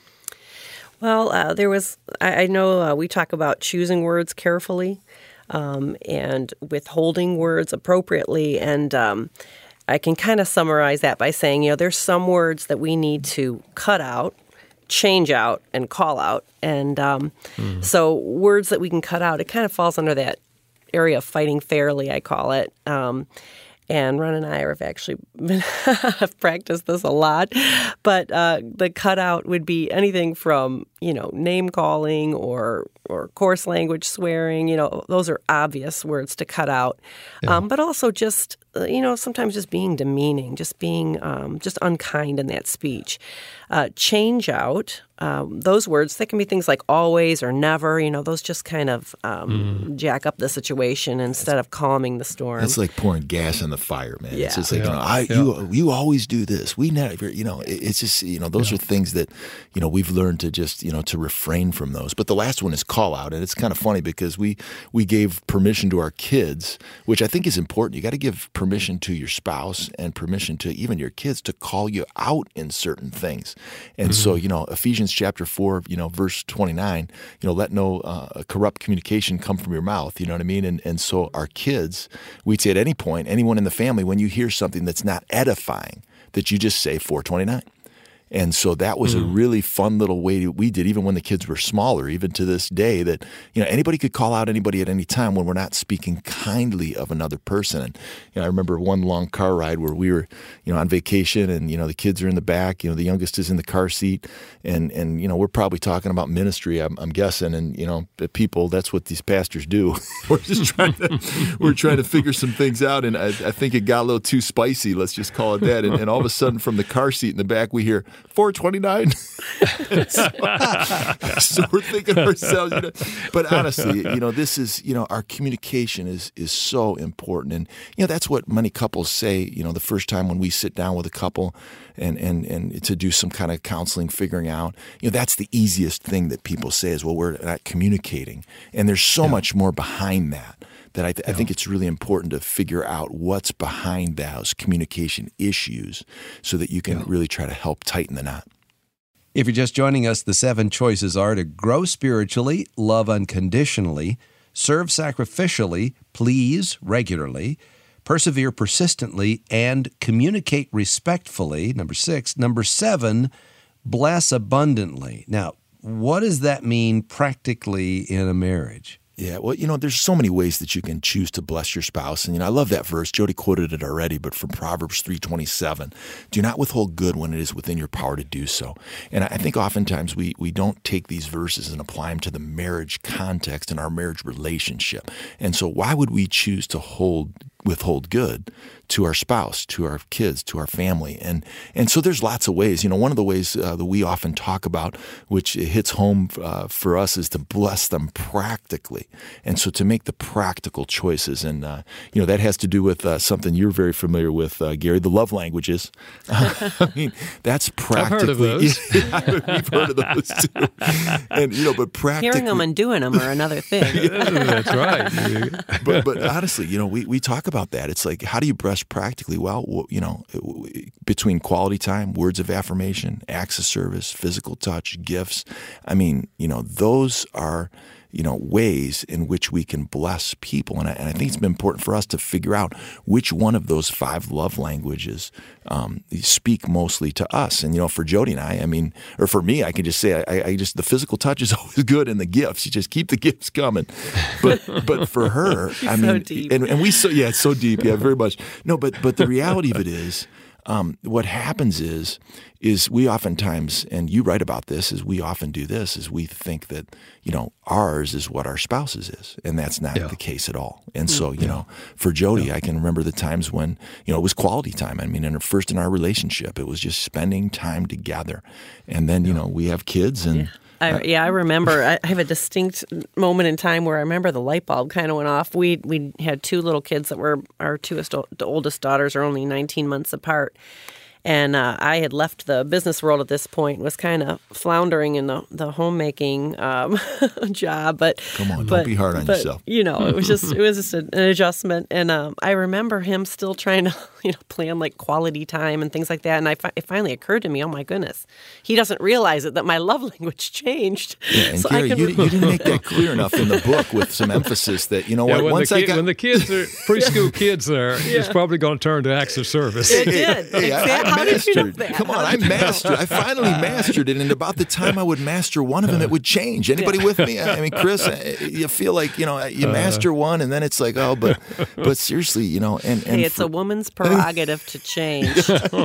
Well, uh, there was, I, I know uh, we talk about choosing words carefully um, and withholding words appropriately. And um, I can kind of summarize that by saying, you know, there's some words that we need to cut out, change out, and call out. And um, mm. so words that we can cut out, it kind of falls under that area of fighting fairly, I call it. Um And Ron and I have actually been have practiced this a lot. But uh, the cutout would be anything from, you know, name calling or or coarse language, swearing. You know, those are obvious words to cut out. Yeah. Um, but also just, you know, sometimes just being demeaning, just being um, just unkind in that speech. Uh, change out. Um, those words, they can be things like always or never. You know, those just kind of um, mm. jack up the situation instead of calming the storm. It's like pouring gas on the fire, man. Yeah. It's just like, yeah. you know, I, yeah. you, you always do this. We never, you know, it, it's just, you know, those yeah. are things that, you know, we've learned to just, you know, to refrain from those. But the last one is call out. And it's kind of funny because we, we gave permission to our kids, which I think is important. You got to give permission to your spouse and permission to even your kids to call you out in certain things. And mm-hmm. so, you know, Ephesians chapter four, you know, verse twenty-nine, you know, let no uh, corrupt communication come from your mouth. You know what I mean? And and so our kids, we'd say at any point, anyone in the family, when you hear something that's not edifying, that you just say four twenty-nine. And so that was mm. a really fun little way we did, even when the kids were smaller, even to this day, that, you know, anybody could call out anybody at any time when we're not speaking kindly of another person. And, you know, I remember one long car ride where we were, you know, on vacation and, you know, the kids are in the back, you know, the youngest is in the car seat and, and you know, we're probably talking about ministry, I'm, I'm guessing. And, you know, the people, that's what these pastors do. we're just trying to, we're trying to figure some things out. And I, I think it got a little too spicy, let's just call it that. And, and all of a sudden from the car seat in the back, we hear, four twenty-nine. so, so we're thinking to ourselves, you know, but honestly, you know, this is, you know, our communication is is so important. And, you know, that's what many couples say, you know, the first time when we sit down with a couple and, and, and to do some kind of counseling, figuring out, you know, that's the easiest thing that people say is, well, we're not communicating. And there's so yeah. much more behind that. That I, th- yeah. I think it's really important to figure out what's behind those communication issues so that you can yeah. really try to help tighten the knot. If you're just joining us, the seven choices are to grow spiritually, love unconditionally, serve sacrificially, please regularly, persevere persistently, and communicate respectfully. Number six. Number seven, bless abundantly. Now, what does that mean practically in a marriage? Yeah, well, you know, there's so many ways that you can choose to bless your spouse. And, you know, I love that verse. Jody quoted it already, but from Proverbs three twenty-seven, do not withhold good when it is within your power to do so. And I think oftentimes we, we don't take these verses and apply them to the marriage context and our marriage relationship. And so why would we choose to hold withhold good to our spouse, to our kids, to our family? And and so there's lots of ways. You know, one of the ways uh, that we often talk about, which hits home uh, for us, is to bless them practically. And so to make the practical choices. And, uh, you know, that has to do with uh, something you're very familiar with, uh, Gary, the love languages. I mean, that's practically. I've heard of those. Yeah, we've heard of those too. And, you know, but practically. Hearing them and doing them are another thing. Yeah, that's right. but, but honestly, you know, we, we talk about that. It's like, how do you bless practically? Well, you know, between quality time, words of affirmation, acts of service, physical touch, gifts. I mean, you know, those are, you know, ways in which we can bless people. And I, and I think it's been important for us to figure out which one of those five love languages um, speak mostly to us. And, you know, for Jody and I, I mean, or for me, I can just say, I, I just, the physical touch is always good, and the gifts, you just keep the gifts coming. But, but for her, I mean, so deep. And, and we, so, yeah, it's so deep. Yeah, very much. No, but, but the reality of it is, Um, what happens is, is we oftentimes, and you write about this, is we often do this, is we think that, you know, ours is what our spouse's is, and that's not yeah. the case at all. And so, you know, for Jody, yeah. I can remember the times when, you know, it was quality time. I mean, in her, first in our relationship, it was just spending time together. And then, you know, we have kids and... Yeah. I, yeah, I remember. I have a distinct moment in time where I remember the light bulb kind of went off. We we had two little kids that were our two the oldest daughters are only nineteen months apart, and uh, I had left the business world at this point. Was kind of floundering in the the homemaking um, job. But come on, but, don't be hard on but, yourself. You know, it was just it was just an adjustment, and um, I remember him still trying to you know plan like quality time and things like that. And I fi- it finally occurred to me, oh my goodness, he doesn't realize it that my love language changed. Yeah, and so Gary, can... you, you didn't make that clear enough in the book with some emphasis that, you know yeah, what, when once the I kid, got... When the kids are, preschool kids there, Yeah. it's probably going to turn to acts of service. It did. Hey, I, Exactly. I How did you know mastered. that? Come on, How I did you know? mastered. I finally mastered it, and about the time I would master one of them, it would change. Anybody with me? I mean, Chris, you feel like you know you master one, and then it's like, oh, but but seriously, you know, and, and Hey, it's for, a woman's prerogative to change.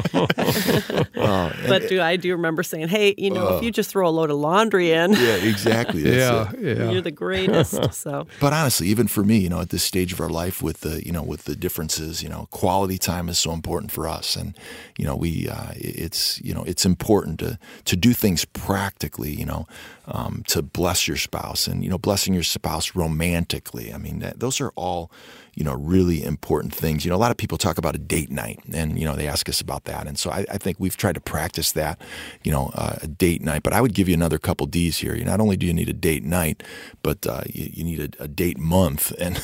oh, and- But do I do remember saying, hey, you know, if you just throw a load of laundry in, yeah, exactly. That's yeah, it. yeah. you're the greatest. So But honestly, even for me, you know, at this stage of our life, with the you know with the differences, you know, quality time is so important for us, and you know, we uh, it's you know it's important to to do things practically, you know, um, to bless your spouse, and you know, blessing your spouse romantically. I mean, that, those are all you know really important things. You know, a lot of people talk about a date night, and you know, they ask us about that, and so I, I think we've tried to practice that, you know, uh, a date night. But I would give you another couple D's here. You not only do you need a date night, but uh, you, you need a, a date month, and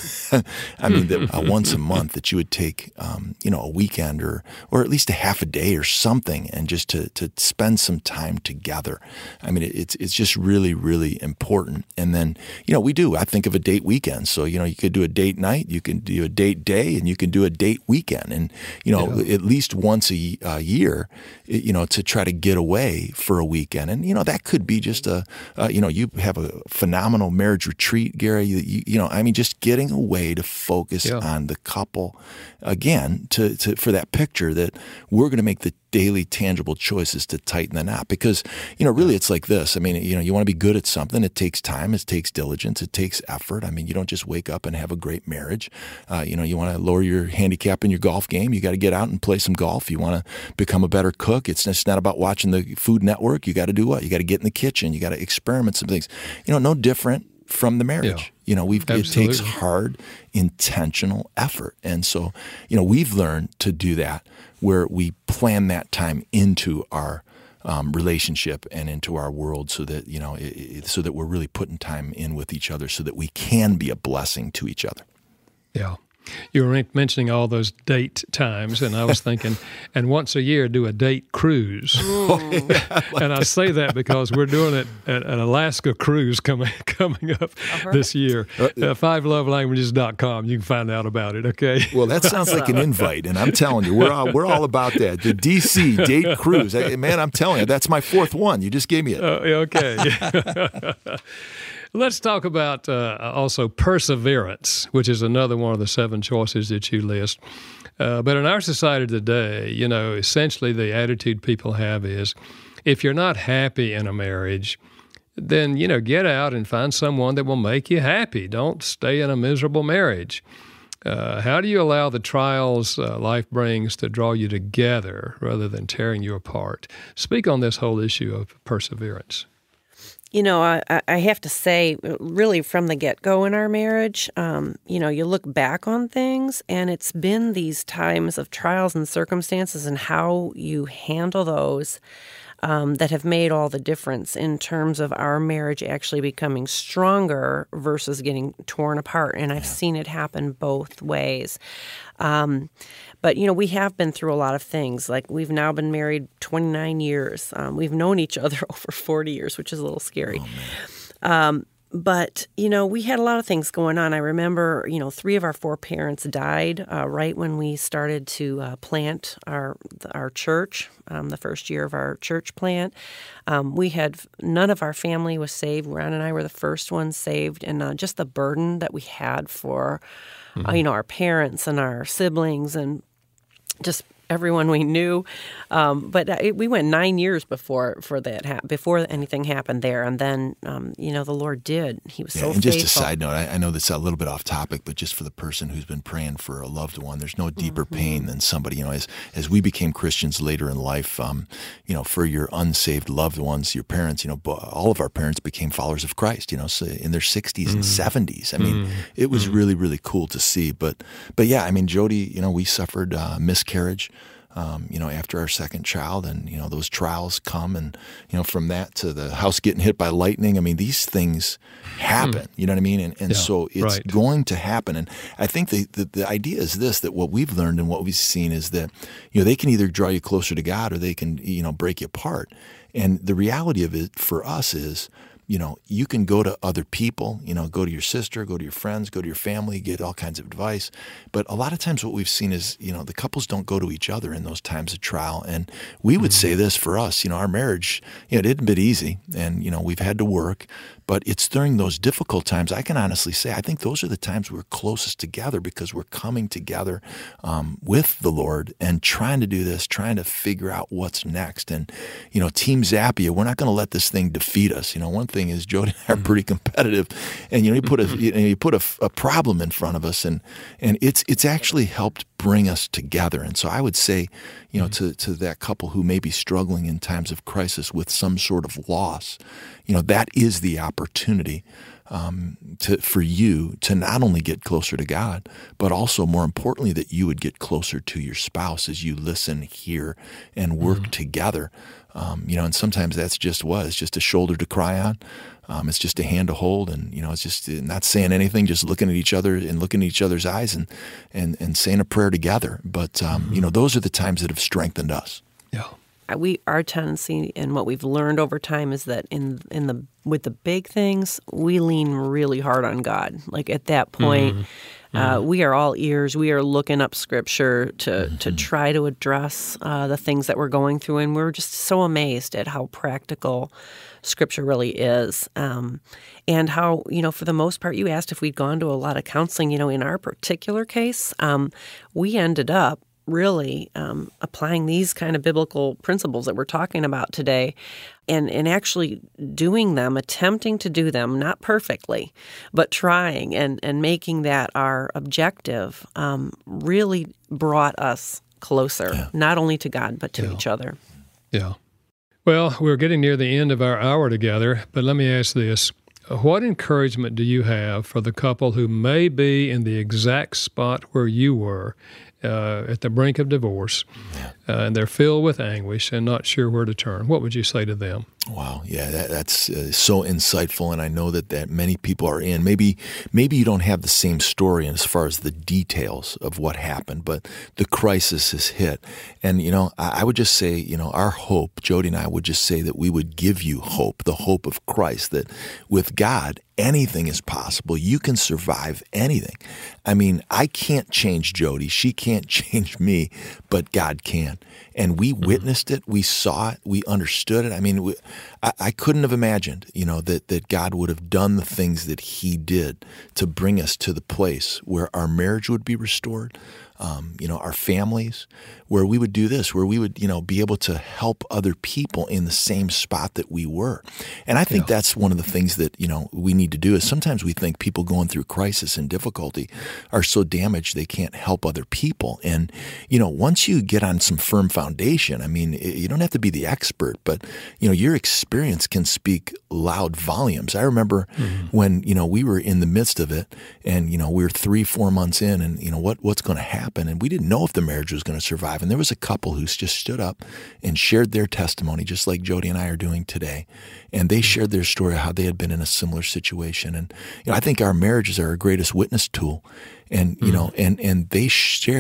I mean, that, uh, once a month that you would take, um, you know, a weekend or or at least a half a day or something, and just to to spend some time together. I mean, it, it's it's just really really important. And then you know, we do. I think of a date weekend. So you know, you could do a date night, you can do a date day, and you can do a date weekend, and you know, yeah. at least once a, a year, you know, to try to get away for a weekend. And you know, that could be just a, uh, you know, you have a phenomenal marriage retreat, Gary. You, you know, I mean, just getting away to focus yeah. on the couple again, to, to for that picture that we're going to make the daily tangible choices to tighten the knot. Because, you know, really it's like this. I mean, you know, you want to be good at something. It takes time. It takes diligence. It takes effort. I mean, you don't just wake up and have a great marriage. Uh, you know, you want to lower your handicap in your golf game. You got to get out and play some golf. You want to become a better cook. It's just not about watching the Food Network. You got to do what? You got to get in the kitchen. You got to experiment some things. You know, no different from the marriage. Yeah. You know, we've Absolutely. it takes hard, intentional effort. And so, you know, we've learned to do that, where we plan that time into our um, relationship and into our world, so that, you know, it, it, so that we're really putting time in with each other, so that we can be a blessing to each other. Yeah. You were mentioning all those date times, and I was thinking, and once a year do a date cruise. And I say that because we're doing it at an Alaska cruise coming coming up uh-huh. this year. Uh, five love languages dot com. You can find out about it, okay? Well, that sounds like an invite, and I'm telling you, we're all, we're all about that. The D C date cruise. I, man, I'm telling you, that's my fourth one. You just gave me it. Uh, okay. Let's talk about uh, also perseverance, which is another one of the seven choices that you list. Uh, but in our society today, you know, essentially the attitude people have is, if you're not happy in a marriage, then, you know, get out and find someone that will make you happy. Don't stay in a miserable marriage. Uh, how do you allow the trials uh, life brings to draw you together rather than tearing you apart? Speak on this whole issue of perseverance. You know, I, I have to say, really from the get-go in our marriage, um, you know, you look back on things, and it's been these times of trials and circumstances and how you handle those um, that have made all the difference in terms of our marriage actually becoming stronger versus getting torn apart. And I've seen it happen both ways. Um, but, you know, we have been through a lot of things. Like, we've now been married twenty-nine years. Um, we've known each other over forty years, which is a little scary. Oh, um, but, you know, we had a lot of things going on. I remember, you know, three of our four parents died uh, right when we started to uh, plant our our church, um, the first year of our church plant. Um, we had, none of our family was saved. Ron and I were the first ones saved. And uh, just the burden that we had for, mm-hmm. uh, you know, our parents and our siblings and just everyone we knew, um, but it, we went nine years before for that ha- before anything happened there, and then um, you know the Lord did. He was yeah, so and faithful. Just a side note, I, I know that's a little bit off topic, but just for the person who's been praying for a loved one, there's no deeper mm-hmm. pain than somebody. You know, as as we became Christians later in life, um, you know, for your unsaved loved ones, your parents, you know, all of our parents became followers of Christ. You know, so in their sixties mm-hmm. and seventies. I mean, mm-hmm. it was really really cool to see. But but yeah, I mean, Jody, you know, we suffered uh, miscarriage. Um, you know, after our second child, and, you know, those trials come, and, you know, from that to the house getting hit by lightning, I mean, these things happen, you know what I mean? And, and yeah, so it's right. going to happen. And I think the, the, the idea is this, that what we've learned and what we've seen is that, you know, they can either draw you closer to God or they can, you know, break you apart. And the reality of it for us is, you know, you can go to other people, you know, go to your sister, go to your friends, go to your family, get all kinds of advice. But a lot of times what we've seen is, you know, the couples don't go to each other in those times of trial. And we would say this for us, you know, our marriage, you know, it hadn't been easy, and, you know, we've had to work. But it's during those difficult times, I can honestly say, I think those are the times we're closest together, because we're coming together um, with the Lord and trying to do this, trying to figure out what's next. And, you know, Team Zappia, we're not going to let this thing defeat us. You know, one thing is Jody and I are pretty competitive, and, you know, you put a you, know, you put a, a problem in front of us, and and it's it's actually helped bring us together. And so I would say, you know, to, to that couple who may be struggling in times of crisis with some sort of loss, you know, that is the opportunity um, to for you to not only get closer to God, but also, more importantly, that you would get closer to your spouse as you listen, hear, and work mm-hmm. together. Um, you know, and sometimes that's just what, it's just a shoulder to cry on. Um, it's just a hand to hold, and, you know, it's just not saying anything, just looking at each other and looking at each other's eyes and and, and saying a prayer together. But, um, mm-hmm. you know, those are the times that have strengthened us. Yeah. We our tendency and what we've learned over time is that in in the with the big things, we lean really hard on God. Like at that point, mm-hmm. uh, mm-hmm. we are all ears. We are looking up Scripture to mm-hmm. to try to address uh, the things that we're going through, and we're just so amazed at how practical Scripture really is, um, and how, you know, for the most part, you asked if we'd gone to a lot of counseling. You know, in our particular case, um, we ended up really um, applying these kind of biblical principles that we're talking about today, and, and actually doing them, attempting to do them, not perfectly, but trying and, and making that our objective, um, really brought us closer, yeah. not only to God, but to yeah. each other. Yeah. Well, we're getting near the end of our hour together, but let me ask this. What encouragement do you have for the couple who may be in the exact spot where you were, uh, at the brink of divorce, yeah. uh, and they're filled with anguish and not sure where to turn? What would you say to them? Wow, yeah, that, that's uh, so insightful, and I know that, that many people are in. Maybe maybe you don't have the same story as far as the details of what happened, but the crisis has hit. And, you know, I, I would just say, you know, our hope, Jody and I would just say that we would give you hope, the hope of Christ, that with God, anything is possible. You can survive anything. I mean, I can't change Jody. She can't change me, but God can. And we witnessed it. We saw it. We understood it. I mean, we, I, I couldn't have imagined, you know, that, that God would have done the things that He did to bring us to the place where our marriage would be restored, um, you know, our families, where we would do this, where we would, you know, be able to help other people in the same spot that we were. And I think yeah. that's one of the things that, you know, we need to do is sometimes we think people going through crisis and difficulty are so damaged they can't help other people. And, you know, once you get on some firm foundation, I mean, you don't have to be the expert, but, you know, your experience can speak loud volumes. I remember mm-hmm. when, you know, we were in the midst of it and, you know, we were three, four months in and, you know, what what's going to happen? And we didn't know if the marriage was going to survive. And there was a couple who just stood up and shared their testimony, just like Jody and I are doing today. And they shared their story of how they had been in a similar situation. And, you know, I think our marriages are our greatest witness tool. And, you mm. know, and, and they shared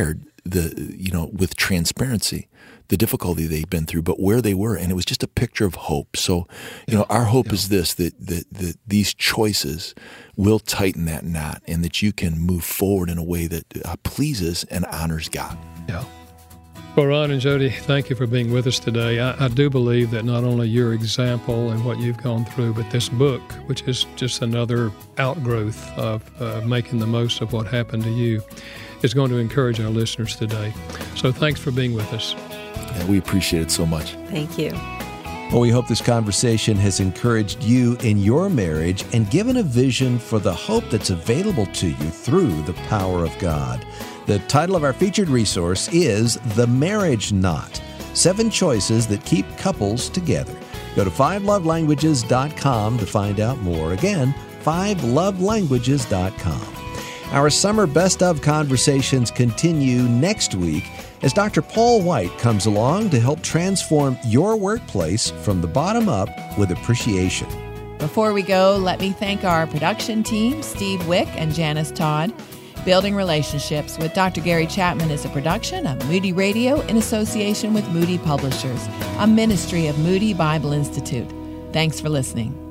the you know with transparency the difficulty they've been through, but where they were, and it was just a picture of hope. So, you know, our hope yeah. is this: that, that that these choices will tighten that knot, and that you can move forward in a way that uh, pleases and honors God. Yeah. Well, Ron and Jody, thank you for being with us today. I, I do believe that not only your example and what you've gone through, but this book, which is just another outgrowth of uh, making the most of what happened to you, is going to encourage our listeners today. So thanks for being with us. Yeah, we appreciate it so much. Thank you. Well, we hope this conversation has encouraged you in your marriage and given a vision for the hope that's available to you through the power of God. The title of our featured resource is The Marriage Knot, Seven Choices That Keep Couples Together. Go to five love languages dot com to find out more. Again, five love languages dot com. Our summer best of conversations continue next week as Doctor Paul White comes along to help transform your workplace from the bottom up with appreciation. Before we go, let me thank our production team, Steve Wick and Janice Todd. Building Relationships with Doctor Gary Chapman is a production of Moody Radio in association with Moody Publishers, a ministry of Moody Bible Institute. Thanks for listening.